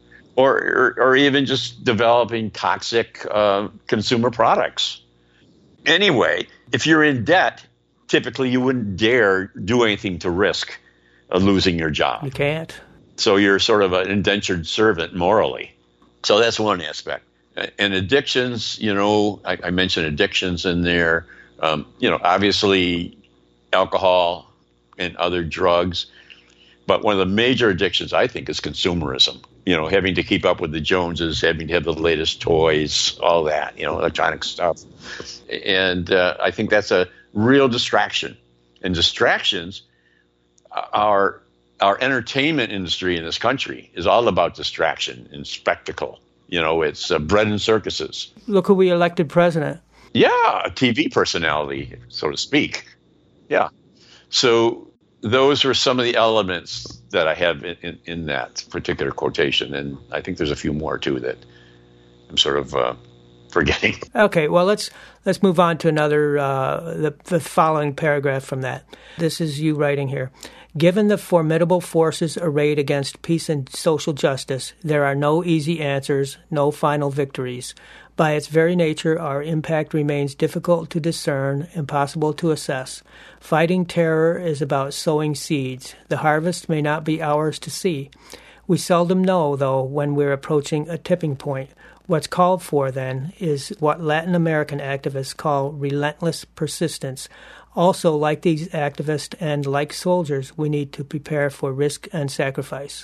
S2: Or even just developing toxic consumer products. Anyway, if you're in debt, typically you wouldn't dare do anything to risk losing your job.
S1: You can't.
S2: So you're sort of an indentured servant morally. So that's one aspect. And addictions, I mentioned addictions in there. Obviously alcohol and other drugs. But one of the major addictions, I think, is consumerism. Having to keep up with the Joneses, having to have the latest toys, all that, electronic stuff. And I think that's a real distraction. And distractions are... Our entertainment industry in this country is all about distraction and spectacle. It's bread and circuses.
S1: Look who we elected president.
S2: Yeah, a TV personality, so to speak. Yeah. So those are some of the elements that I have in that particular quotation. And I think there's a few more, too, that I'm sort of forgetting.
S1: Okay, well, let's move on to another, the following paragraph from that. This is you writing here. Given the formidable forces arrayed against peace and social justice, there are no easy answers, no final victories. By its very nature, our impact remains difficult to discern, impossible to assess. Fighting terror is about sowing seeds. The harvest may not be ours to see. We seldom know, though, when we're approaching a tipping point. What's called for, then, is what Latin American activists call relentless persistence. Also, like these activists and like soldiers, we need to prepare for risk and sacrifice.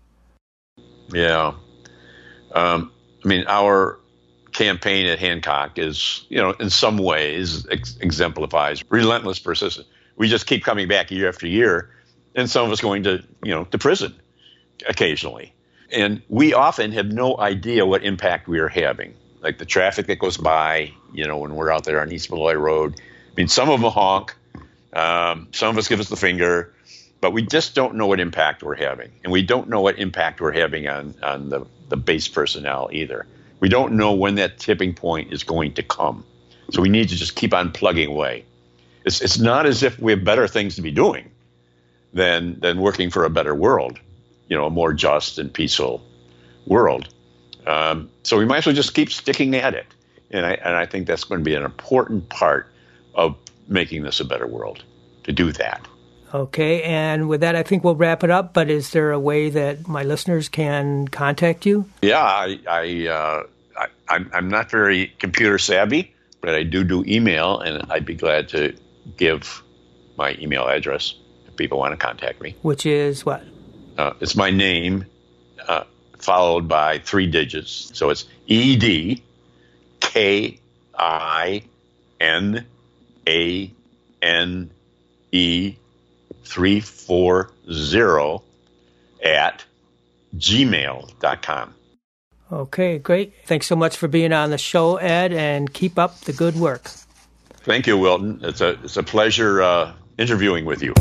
S2: Yeah. Our campaign at Hancock is, in some ways exemplifies relentless persistence. We just keep coming back year after year, and some of us going to prison occasionally. And we often have no idea what impact we are having. Like the traffic that goes by, when we're out there on East Malloy Road. Some of them honk. Some of us give us the finger, but we just don't know what impact we're having. And we don't know what impact we're having on the base personnel either. We don't know when that tipping point is going to come. So we need to just keep on plugging away. It's not as if we have better things to be doing than working for a better world, a more just and peaceful world. So we might as well just keep sticking at it. And I think that's going to be an important part of making this a better world, to do that. Okay, and with that, I think we'll wrap it up. But is there a way that my listeners can contact you? Yeah, I'm not very computer savvy, but I do email, and I'd be glad to give my email address if people want to contact me. Which is what? It's my name followed by 3 digits. So it's EDKINANE340 @gmail.com. Okay, great. Thanks so much for being on the show, Ed, and keep up the good work. Thank you, Wilton. It's a pleasure interviewing with you.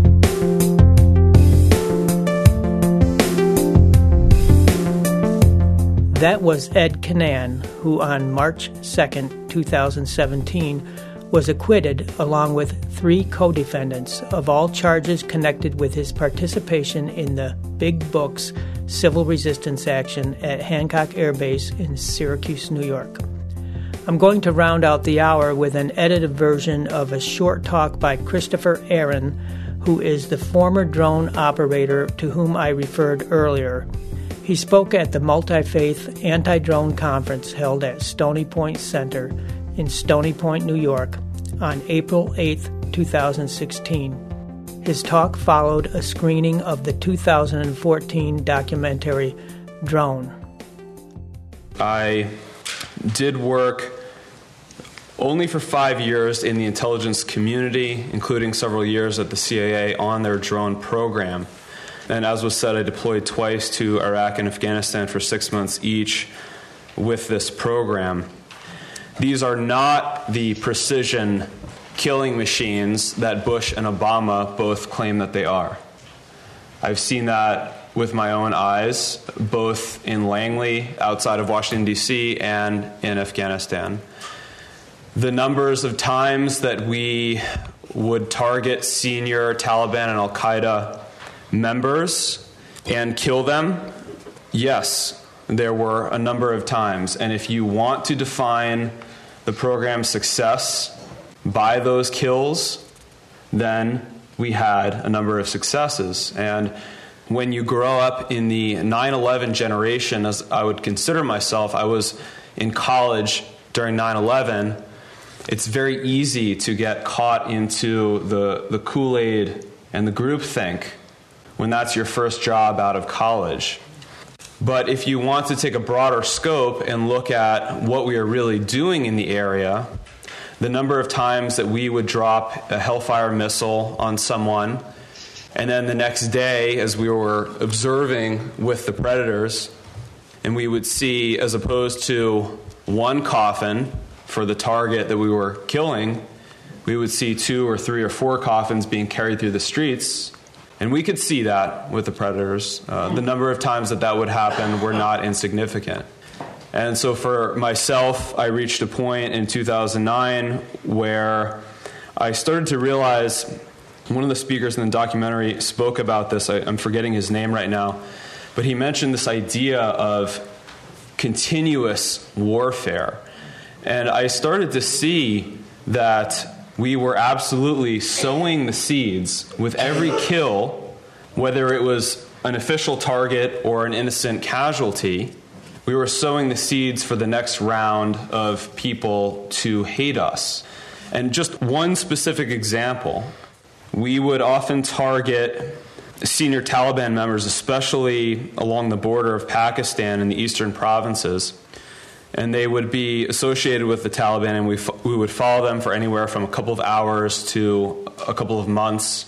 S2: That was Ed Canan, who on March 2nd, 2017, was acquitted along with 3 co-defendants of all charges connected with his participation in the Big Books civil resistance action at Hancock Air Base in Syracuse, New York. I'm going to round out the hour with an edited version of a short talk by Christopher Aaron, who is the former drone operator to whom I referred earlier. He spoke at the Multi-Faith Anti-Drone Conference held at Stony Point Center in Stony Point, New York, on April 8, 2016. His talk followed a screening of the 2014 documentary Drone.
S3: I did work only for 5 years in the intelligence community, including several years at the CIA on their drone program. And as was said, I deployed twice to Iraq and Afghanistan for 6 months each with this program. These are not the precision killing machines that Bush and Obama both claim that they are. I've seen that with my own eyes, both in Langley, outside of Washington, D.C., and in Afghanistan. The numbers of times that we would target senior Taliban and al-Qaeda members and kill them, yes, there were a number of times. And if you want to define the program's success by those kills, then we had a number of successes. And when you grow up in the 9/11 generation, as I would consider myself, I was in college during 9/11, it's very easy to get caught into the Kool-Aid and the groupthink when that's your first job out of college. But if you want to take a broader scope and look at what we are really doing in the area, the number of times that we would drop a Hellfire missile on someone, and then the next day, as we were observing with the predators, and we would see, as opposed to one coffin for the target that we were killing, we would see 2 or 3 or 4 coffins being carried through the streets. And we could see that with the predators. The number of times that would happen were not insignificant. And so for myself, I reached a point in 2009 where I started to realize, one of the speakers in the documentary spoke about this, I'm forgetting his name right now, but he mentioned this idea of continuous warfare. And I started to see that we were absolutely sowing the seeds with every kill, whether it was an official target or an innocent casualty. We were sowing the seeds for the next round of people to hate us. And just one specific example, we would often target senior Taliban members, especially along the border of Pakistan and the eastern provinces. And they would be associated with the Taliban, and we would follow them for anywhere from a couple of hours to a couple of months.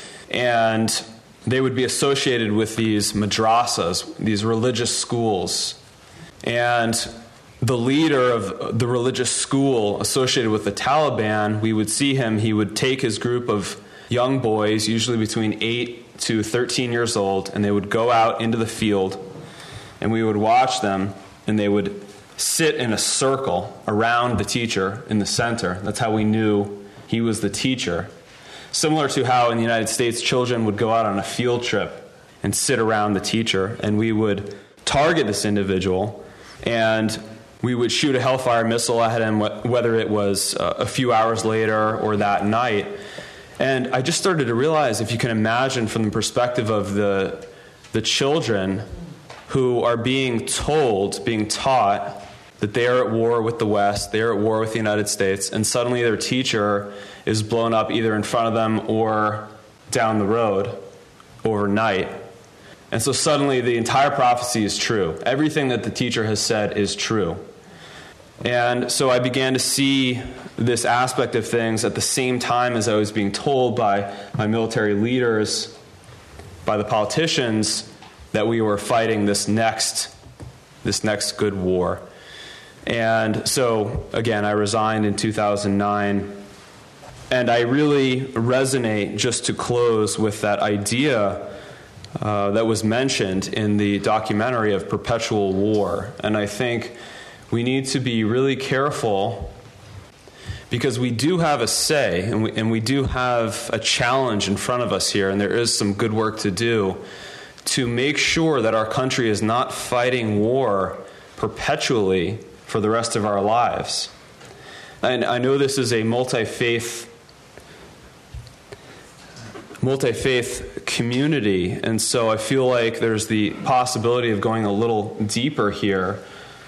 S3: And they would be associated with these madrasas, these religious schools. And the leader of the religious school associated with the Taliban, we would see him, he would take his group of young boys, usually between 8 to 13 years old, and they would go out into the field, and we would watch them, and they would sit in a circle around the teacher in the center. That's how we knew he was the teacher. Similar to how in the United States, children would go out on a field trip and sit around the teacher, and we would target this individual, and we would shoot a Hellfire missile at him, whether it was a few hours later or that night. And I just started to realize, if you can imagine from the perspective of the children who are being taught that they are at war with the West, they are at war with the United States, and suddenly their teacher is blown up either in front of them or down the road overnight. And so suddenly the entire prophecy is true. Everything that the teacher has said is true. And so I began to see this aspect of things at the same time as I was being told by my military leaders, by the politicians, that we were fighting this next good war. And so, again, I resigned in 2009. And I really resonate, just to close, with that idea that was mentioned in the documentary of perpetual war. And I think we need to be really careful, because we do have a say, and we do have a challenge in front of us here, and there is some good work to do to make sure that our country is not fighting war perpetually for the rest of our lives. And I know this is a multi-faith community, and so I feel like there's the possibility of going a little deeper here.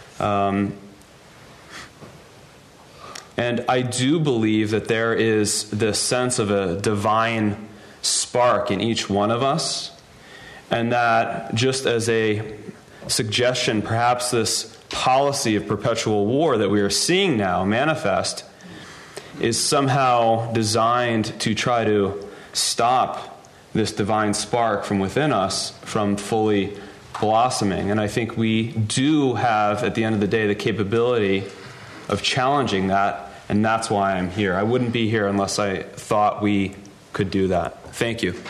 S3: And I do believe that there is this sense of a divine spark in each one of us, and that, just as a suggestion, perhaps this policy of perpetual war that we are seeing now manifest is somehow designed to try to stop this divine spark from within us from fully blossoming. And I think we do have, at the end of the day, the capability of challenging that, and that's why I'm here. I wouldn't be here unless I thought we could do that. Thank you.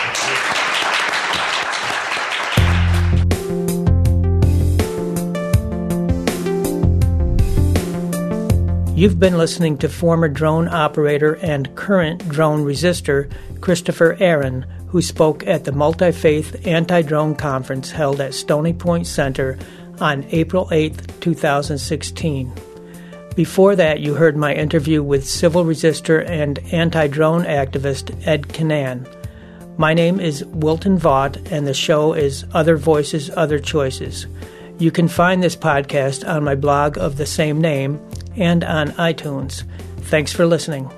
S1: You've been listening to former drone operator and current drone resistor Christopher Aaron, who spoke at the Multi-Faith Anti-Drone Conference held at Stony Point Center on April 8, 2016. Before that, you heard my interview with civil resistor and anti-drone activist Ed Canan. My name is Wilton Vaught, and the show is Other Voices, Other Choices. You can find this podcast on my blog of the same name and on iTunes. Thanks for listening.